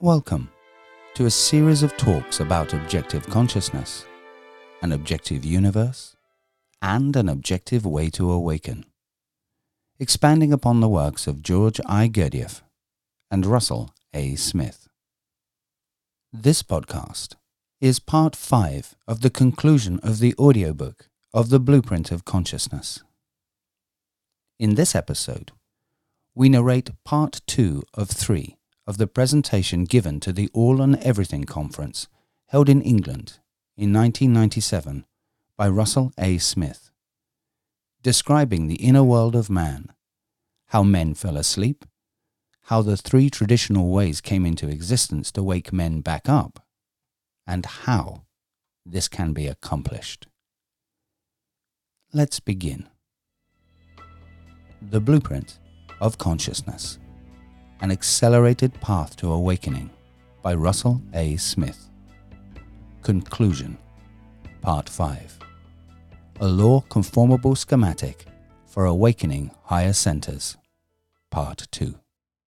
Welcome to a series of talks about objective consciousness, an objective universe, and an objective way to awaken, expanding upon the works of George I. Gurdjieff and Russell A. Smith. This podcast is part 5 of the conclusion of the audiobook of The Blueprint of Consciousness. In this episode, we narrate part 2 of 3 of the presentation given to the All on Everything conference held in England in 1997 by Russell A. Smith, describing the inner world of man, how men fell asleep, how the 3 traditional ways came into existence to wake men back up, and how this can be accomplished. Let's begin. The Blueprint of Consciousness, an Accelerated Path to Awakening by Russell A. Smith. Conclusion, Part 5. A Law-Conformable Schematic for Awakening Higher Centers, Part 2.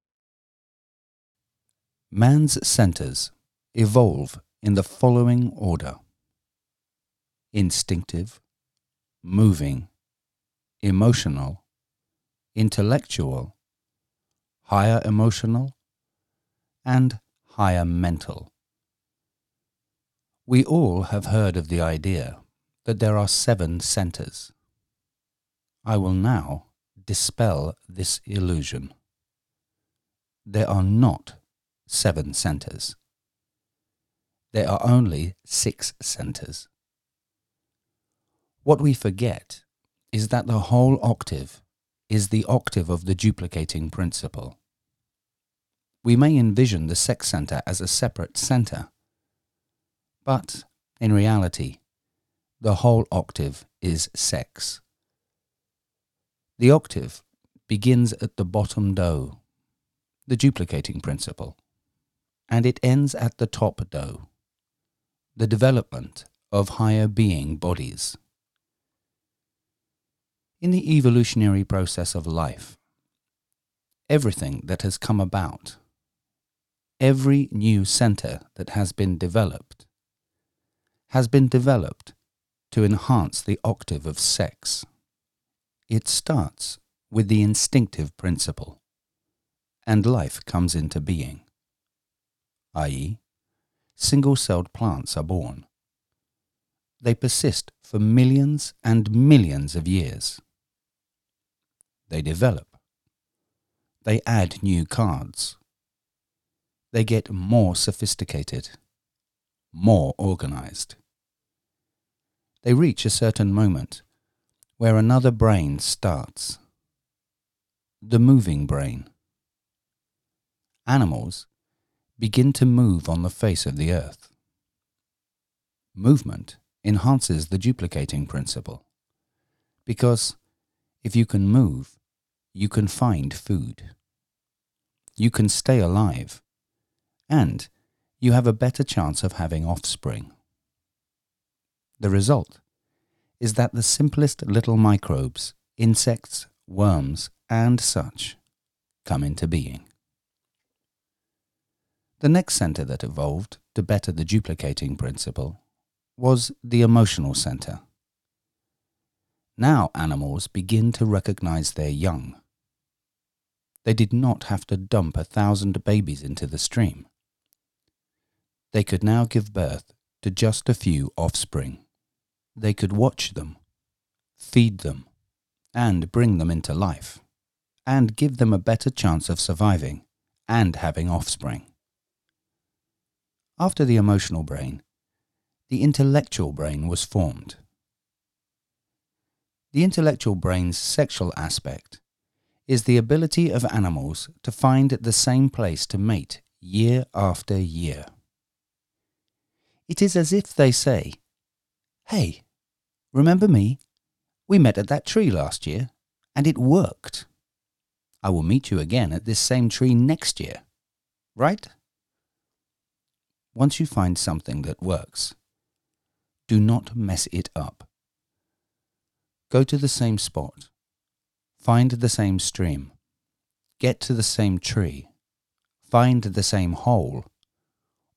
Man's centers evolve in the following order: instinctive, moving, emotional, intellectual, higher emotional, and higher mental. We all have heard of the idea that there are 7 centers. I will now dispel this illusion. There are not 7 centers. There are only 6 centers. What we forget is that the whole octave is the octave of the duplicating principle. We may envision the sex center as a separate center, but in reality, the whole octave is sex. The octave begins at the bottom do, the duplicating principle, and it ends at the top do, the development of higher being bodies. In the evolutionary process of life, everything that has come about, every new center that has been developed to enhance the octave of sex. It starts with the instinctive principle, and life comes into being, i.e., single-celled plants are born. They persist for millions and millions of years. They develop. They add new cards. They get more sophisticated, more organized. They reach a certain moment where another brain starts. The moving brain. Animals begin to move on the face of the earth. Movement enhances the duplicating principle, because if you can move, you can find food. You can stay alive, and you have a better chance of having offspring. The result is that the simplest little microbes, insects, worms, and such, come into being. The next center that evolved to better the duplicating principle was the emotional center. Now animals begin to recognize their young. They did not have to dump 1,000 babies into the stream. They could now give birth to just a few offspring. They could watch them, feed them, and bring them into life, and give them a better chance of surviving and having offspring. After the emotional brain, the intellectual brain was formed. The intellectual brain's sexual aspect is the ability of animals to find the same place to mate year after year. It is as if they say, "Hey, remember me? We met at that tree last year, and it worked. I will meet you again at this same tree next year, right?" Once you find something that works, do not mess it up. Go to the same spot, find the same stream, get to the same tree, find the same hole,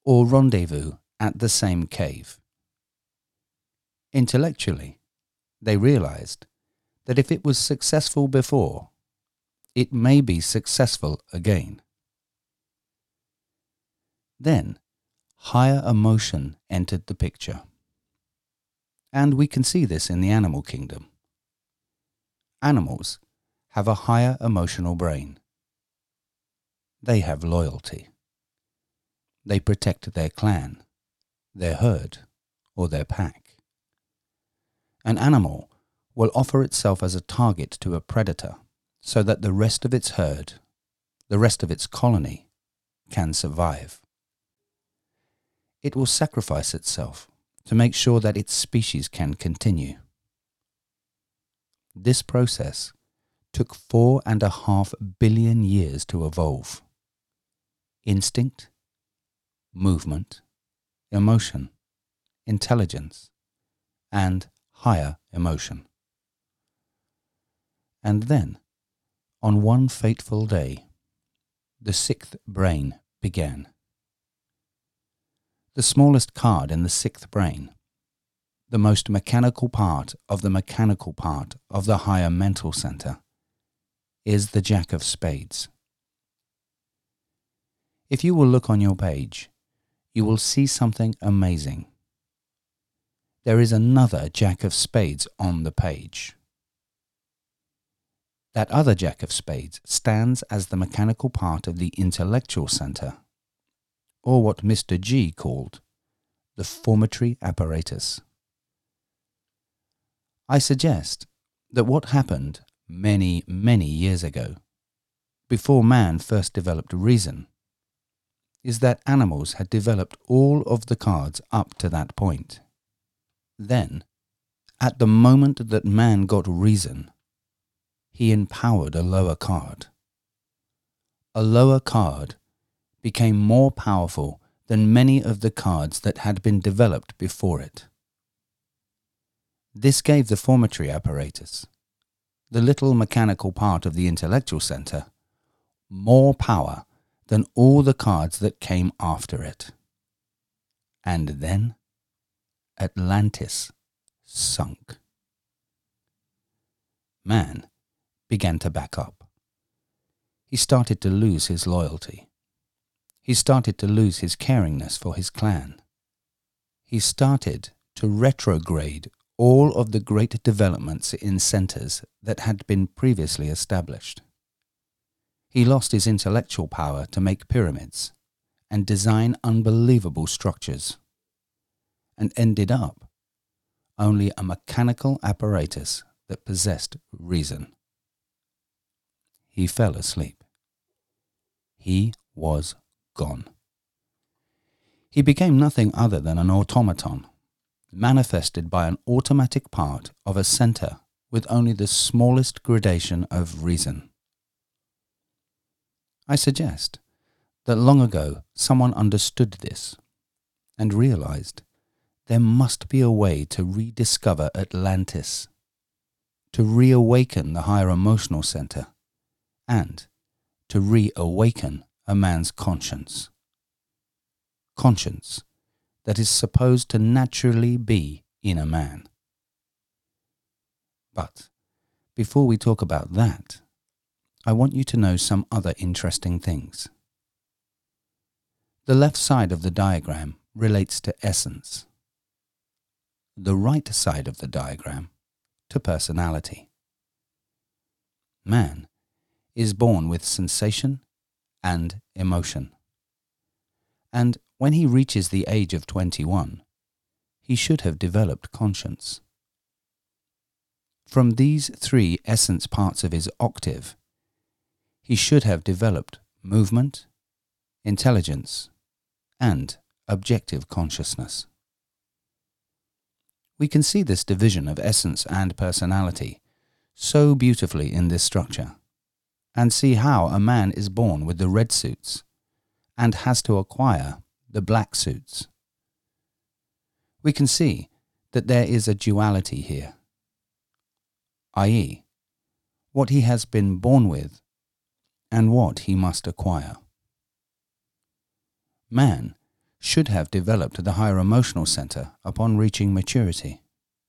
or rendezvous at the same cave. Intellectually, they realized that if it was successful before, it may be successful again. Then, higher emotion entered the picture. And we can see this in the animal kingdom. Animals have a higher emotional brain. They have loyalty. They protect their clan, their herd, or their pack. An animal will offer itself as a target to a predator so that the rest of its herd, the rest of its colony, can survive. It will sacrifice itself to make sure that its species can continue. This process took 4.5 billion years to evolve. Instinct, movement, emotion, intelligence, and higher emotion. And then, on one fateful day, the sixth brain began. The smallest card in the sixth brain, the most mechanical part of the mechanical part of the higher mental center, is the Jack of Spades. If you will look on your page, you will see something amazing. There is another Jack of Spades on the page. That other Jack of Spades stands as the mechanical part of the intellectual center, or what Mr. G called the formatory apparatus. I suggest that what happened many, many years ago, before man first developed reason, is that animals had developed all of the cards up to that point. Then, at the moment that man got reason, he empowered a lower card. A lower card became more powerful than many of the cards that had been developed before it. This gave the formatory apparatus, the little mechanical part of the intellectual center, more power than all the cards that came after it. And then Atlantis sunk. Man began to back up. He started to lose his loyalty. He started to lose his caringness for his clan. He started to retrograde all of the great developments in centers that had been previously established. He lost his intellectual power to make pyramids and design unbelievable structures, and ended up only a mechanical apparatus that possessed reason. He fell asleep. He was gone. He became nothing other than an automaton, manifested by an automatic part of a center with only the smallest gradation of reason. I suggest that long ago someone understood this and realized there must be a way to rediscover Atlantis, to reawaken the higher emotional center, and to reawaken a man's conscience. Conscience that is supposed to naturally be in a man. But before we talk about that, I want you to know some other interesting things. The left side of the diagram relates to essence. The right side of the diagram to personality. Man is born with sensation and emotion. And when he reaches the age of 21, he should have developed conscience. From these three essence parts of his octave, he should have developed movement, intelligence, and objective consciousness. We can see this division of essence and personality so beautifully in this structure, and see how a man is born with the red suits and has to acquire the black suits. We can see that there is a duality here, i.e., what he has been born with and what he must acquire. Man should have developed the higher emotional center upon reaching maturity.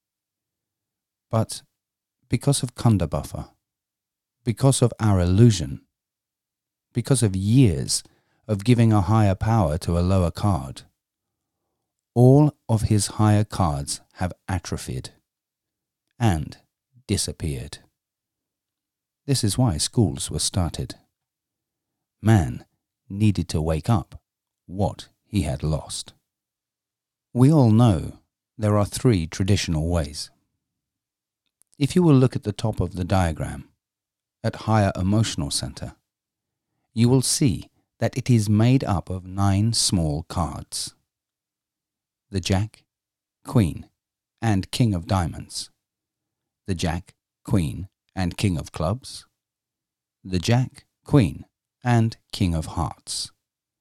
But because of Kunda buffer, because of our illusion, because of years of giving a higher power to a lower card, all of his higher cards have atrophied and disappeared. This is why schools were started. Man needed to wake up what he had lost. We all know there are 3 traditional ways. If you will look at the top of the diagram, at higher emotional center, you will see that it is made up of 9 small cards. The Jack, Queen, and King of Diamonds. The Jack, Queen, and King of Clubs. The Jack, Queen, and King of Hearts.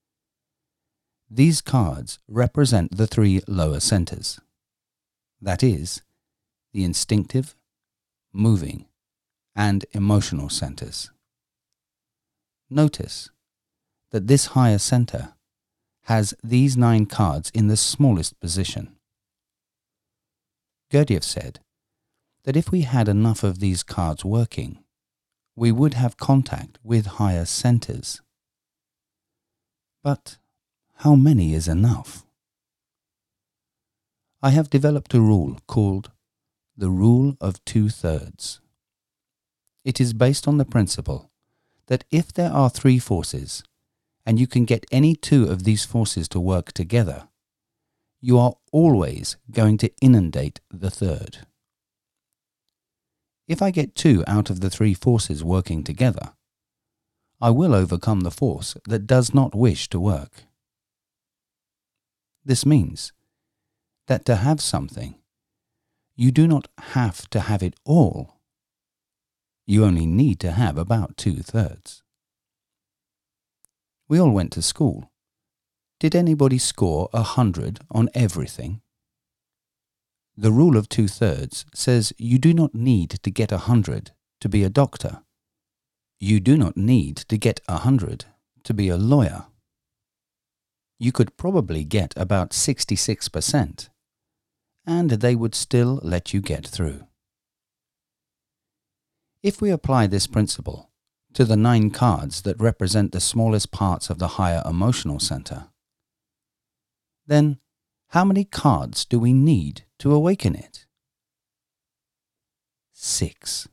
These cards represent the 3 lower centers. That is, the instinctive, moving, and emotional centers. Notice that this higher center has these 9 cards in the smallest position. Gurdjieff said that if we had enough of these cards working, we would have contact with higher centers. But how many is enough? I have developed a rule called the Rule of 2/3. It is based on the principle that if there are 3 forces, and you can get any 2 of these forces to work together, you are always going to inundate the 3rd. If I get 2 out of the 3 forces working together, I will overcome the force that does not wish to work. This means that to have something, you do not have to have it all. You only need to have about 2/3. We all went to school. Did anybody score 100 on everything? The Rule of 2/3 says you do not need to get 100 to be a doctor. You do not need to get 100 to be a lawyer. You could probably get about 66%, and they would still let you get through. If we apply this principle to the 9 cards that represent the smallest parts of the higher emotional center, then how many cards do we need to awaken it? 6.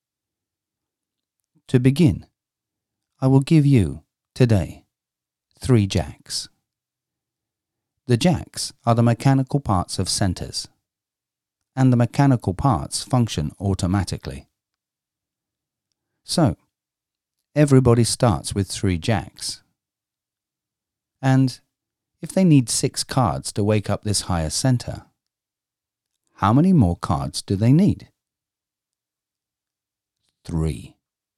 To begin, I will give you, today, 3 jacks. The jacks are the mechanical parts of centers, and the mechanical parts function automatically. So, everybody starts with 3 jacks. And if they need 6 cards to wake up this higher center, how many more cards do they need? 3.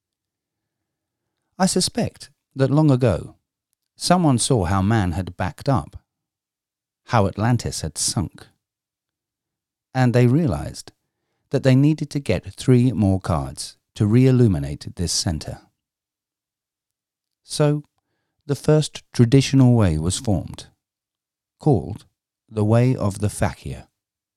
I suspect that long ago, someone saw how man had backed up, how Atlantis had sunk, and they realized that they needed to get 3 more cards to re-illuminate this center. So, the first traditional way was formed, called the Way of the Fakir.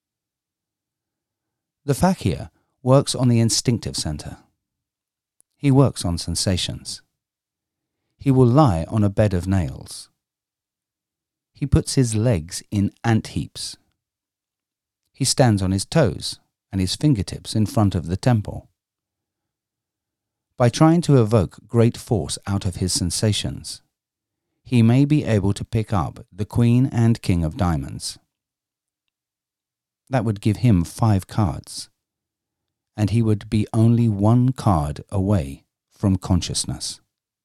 The Fakir works on the instinctive center. He works on sensations. He will lie on a bed of nails. He puts his legs in ant heaps. He stands on his toes and his fingertips in front of the temple. By trying to evoke great force out of his sensations, he may be able to pick up the Queen and King of Diamonds. That would give him 5 cards, and he would be only 1 card away from consciousness.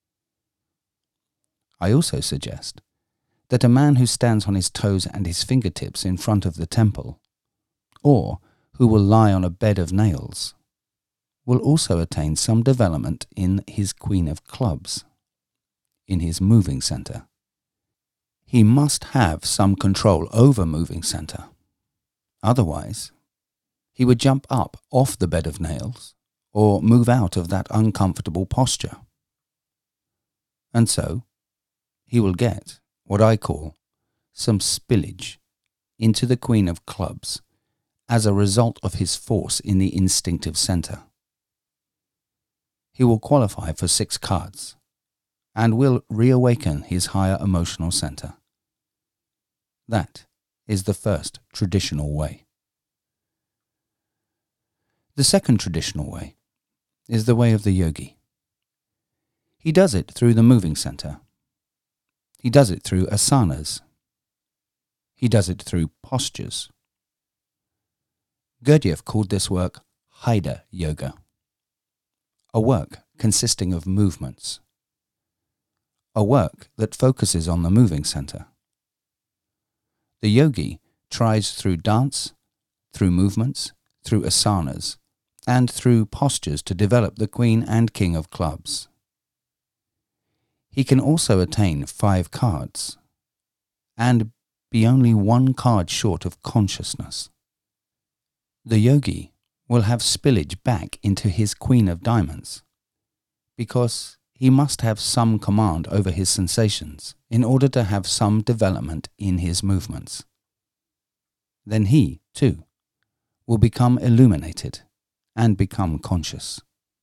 I also suggest that a man who stands on his toes and his fingertips in front of the temple, or who will lie on a bed of nails, will also attain some development in his Queen of Clubs, in his moving center. He must have some control over moving center. Otherwise, he would jump up off the bed of nails or move out of that uncomfortable posture. And so, he will get what I call some spillage into the Queen of Clubs as a result of his force in the instinctive center. He will qualify for 6 cards and will reawaken his higher emotional center. That is the first traditional way. The second traditional way is the way of the yogi. He does it through the moving center. He does it through asanas. He does it through postures. Gurdjieff called this work Haida Yoga, a work consisting of movements, a work that focuses on the moving center. The yogi tries through dance, through movements, through asanas, and through postures to develop the Queen and King of Clubs. He can also attain 5 cards and be only 1 card short of consciousness. The yogi will have spillage back into his Queen of Diamonds because he must have some command over his sensations in order to have some development in his movements. Then he, too, will become illuminated and become conscious.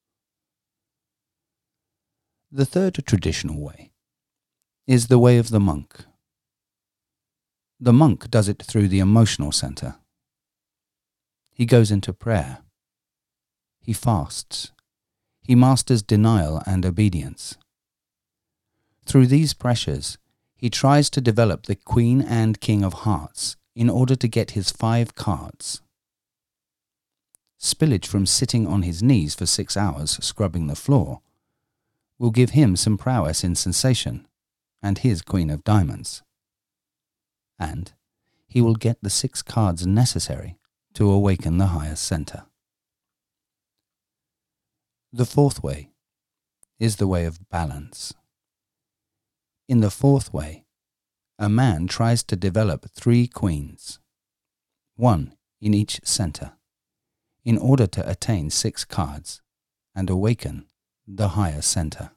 The third traditional way is the way of the monk. The monk does it through the emotional center. He goes into prayer. He fasts. He masters denial and obedience. Through these pressures, he tries to develop the Queen and King of Hearts in order to get his 5 cards. Spillage from sitting on his knees for 6 hours scrubbing the floor will give him some prowess in sensation and his Queen of Diamonds. And he will get the 6 cards necessary to awaken the higher center. The fourth way is the way of balance. In the fourth way, a man tries to develop 3 queens, 1 in each center, in order to attain 6 cards and awaken the higher center.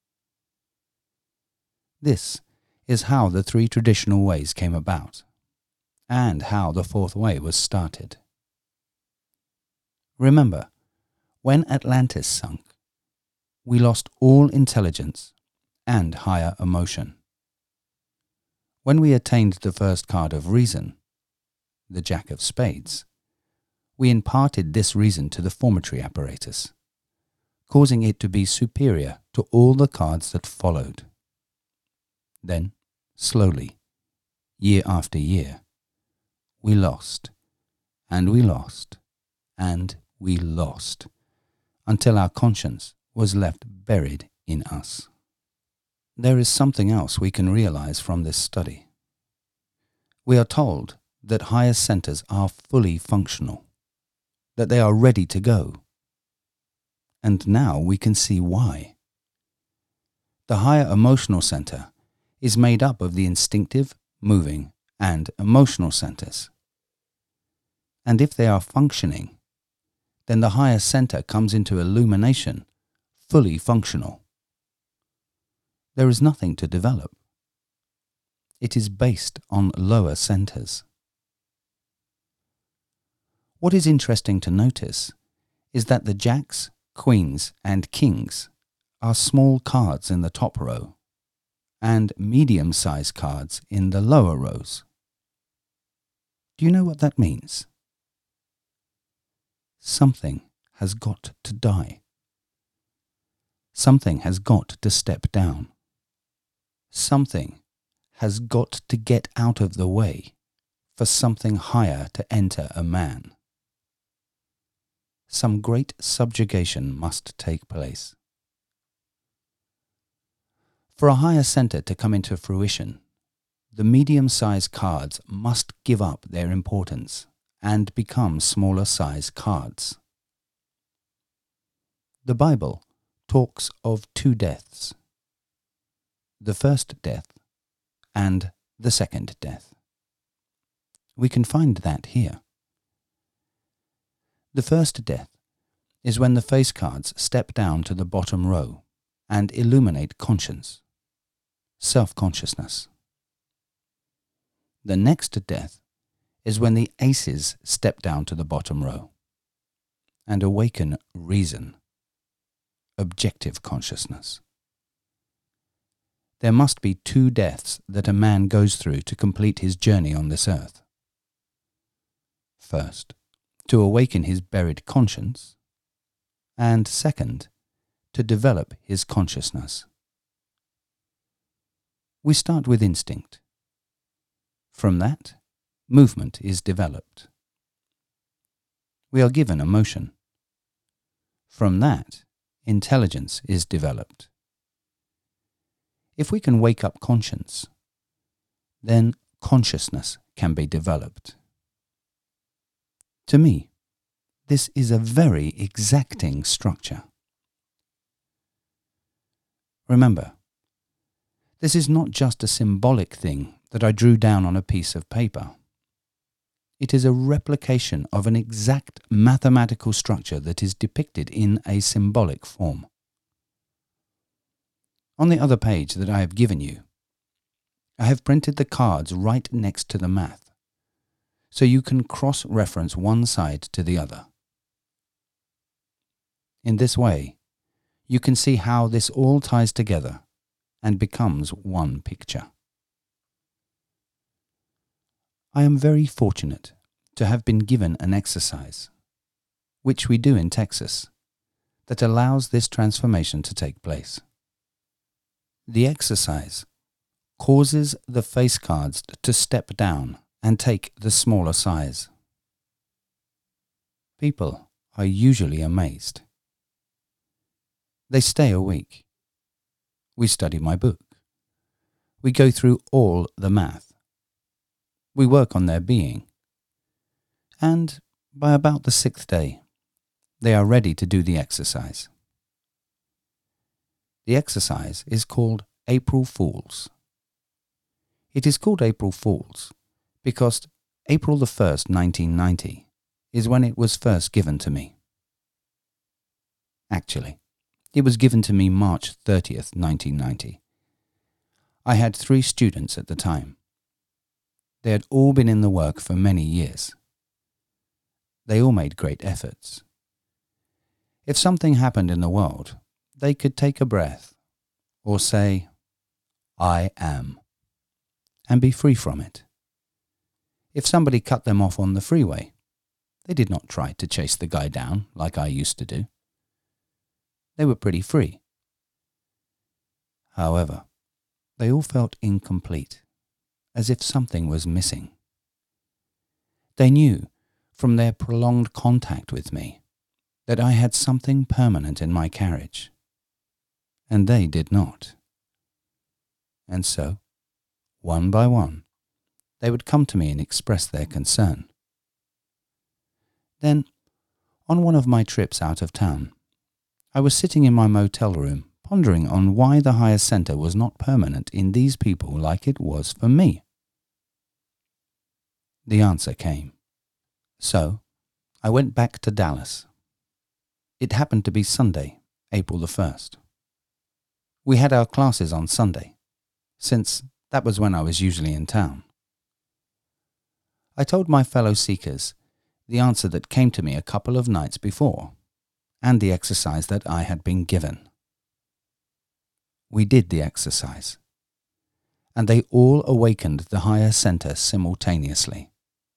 This is how the 3 traditional ways came about, and how the fourth way was started. Remember, when Atlantis sunk, we lost all intelligence and higher emotion. When we attained the first card of reason, the Jack of Spades, we imparted this reason to the formatory apparatus, causing it to be superior to all the cards that followed. Then, slowly, year after year, we lost, and we lost, and we lost, until our conscience was left buried in us. There is something else we can realize from this study. We are told that higher centers are fully functional, that they are ready to go. And now we can see why. The higher emotional center is made up of the instinctive, moving, and emotional centers. And if they are functioning, then the higher center comes into illumination, fully functional. There is nothing to develop. It is based on lower centers. What is interesting to notice is that the jacks, queens, and kings are small cards in the top row and medium-sized cards in the lower rows. Do you know what that means? Something has got to die. Something has got to step down. Something has got to get out of the way for something higher to enter a man. Some great subjugation must take place. For a higher center to come into fruition, the medium-sized cards must give up their importance and become smaller-sized cards. The Bible talks of 2 deaths, the first death and the second death. We can find that here. The first death is when the face cards step down to the bottom row and illuminate conscience, self-consciousness. The next death is when the aces step down to the bottom row and awaken reason, objective consciousness. There must be 2 deaths that a man goes through to complete his journey on this earth. First, to awaken his buried conscience, and second, to develop his consciousness. We start with instinct. From that, movement is developed. We are given emotion. From that, intelligence is developed. If we can wake up conscience, then consciousness can be developed. To me, this is a very exacting structure. Remember, this is not just a symbolic thing that I drew down on a piece of paper. It is a replication of an exact mathematical structure that is depicted in a symbolic form. On the other page that I have given you, I have printed the cards right next to the math, so you can cross-reference one side to the other. In this way, you can see how this all ties together and becomes one picture. I am very fortunate to have been given an exercise, which we do in Texas, that allows this transformation to take place. The exercise causes the face cards to step down and take the smaller size. People are usually amazed. They stay a week. We study my book. We go through all the math. We work on their being. And by about the 6th day, they are ready to do the exercise. The exercise is called April Fools. It is called April Fools because April the 1st, 1990 is when it was first given to me. Actually, it was given to me March 30th, 1990. I had 3 students at the time. They had all been in the work for many years. They all made great efforts. If something happened in the world, they could take a breath or say, I am, and be free from it. If somebody cut them off on the freeway, they did not try to chase the guy down like I used to do. They were pretty free. However, they all felt incomplete, as if something was missing. They knew from their prolonged contact with me that I had something permanent in my carriage, and they did not. And so, one by one, they would come to me and express their concern. Then, on one of my trips out of town, I was sitting in my motel room pondering on why the higher center was not permanent in these people like it was for me. The answer came. So, I went back to Dallas. It happened to be Sunday, April the 1st. We had our classes on Sunday, since that was when I was usually in town. I told my fellow seekers the answer that came to me a couple of nights before, and the exercise that I had been given. We did the exercise, and they all awakened the higher center simultaneously.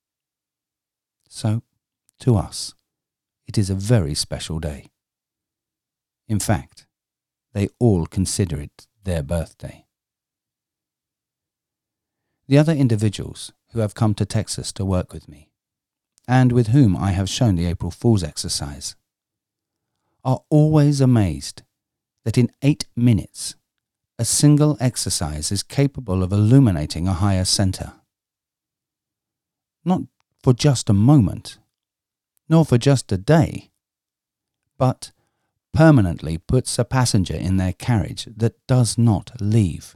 So, to us, it is a very special day. In fact, they all consider it their birthday. The other individuals who have come to Texas to work with me, and with whom I have shown the April Fool's exercise, are always amazed that in 8 minutes, a single exercise is capable of illuminating a higher center. Not for just a moment, nor for just a day, but permanently puts a passenger in their carriage that does not leave.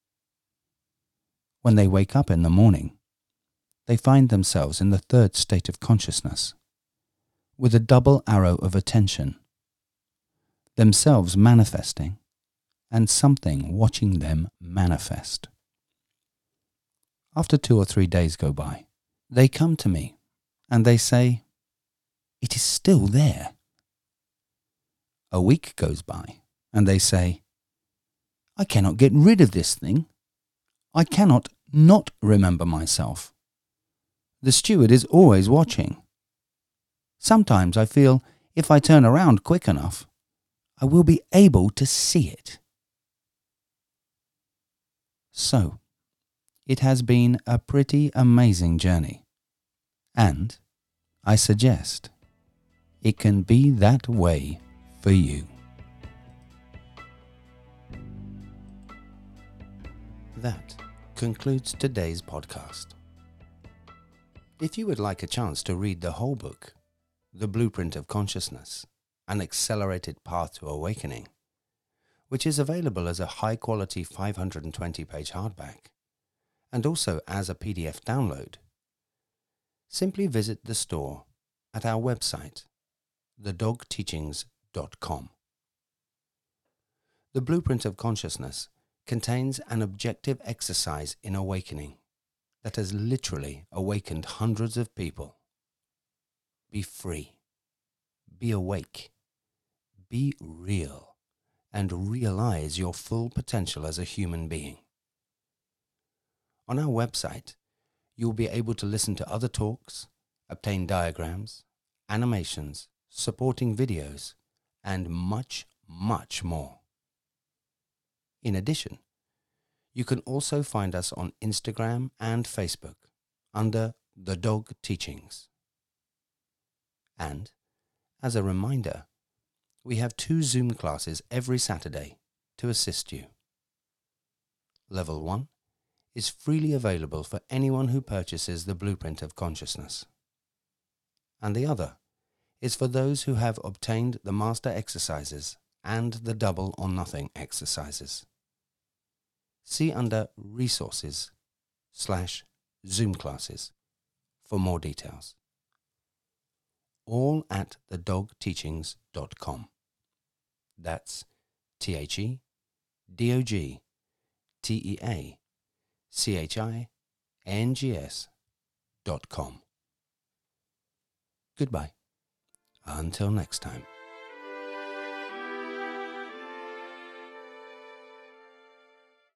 When they wake up in the morning, they find themselves in the 3rd state of consciousness, with a double arrow of attention, themselves manifesting, and something watching them manifest. After 2 or 3 days go by, they come to me and they say, "It is still there." A week goes by and they say, "I cannot get rid of this thing. I cannot not remember myself. The steward is always watching. Sometimes I feel if I turn around quick enough, I will be able to see it." So, it has been a pretty amazing journey. And I suggest it can be that way for you. That concludes today's podcast. If you would like a chance to read the whole book, The Blueprint of Consciousness, An Accelerated Path to Awakening, which is available as a high-quality 520-page hardback, and also as a PDF download, simply visit the store at our website, thedogteachings.com. The Blueprint of Consciousness contains an objective exercise in awakening that has literally awakened hundreds of people. Be free, be awake, be real, and realize your full potential as a human being. On our website, you'll be able to listen to other talks, obtain diagrams, animations, supporting videos, and much, much more. In addition, you can also find us on Instagram and Facebook under The Dog Teachings. And, as a reminder, we have 2 Zoom classes every Saturday to assist you. Level 1 is freely available for anyone who purchases the Blueprint of Consciousness. And the other is for those who have obtained the Master Exercises and the Double or Nothing exercises. See under Resources/Zoom classes for more details. All at thedogteachings.com. That's TheDogTeachings.com. Goodbye. Until next time.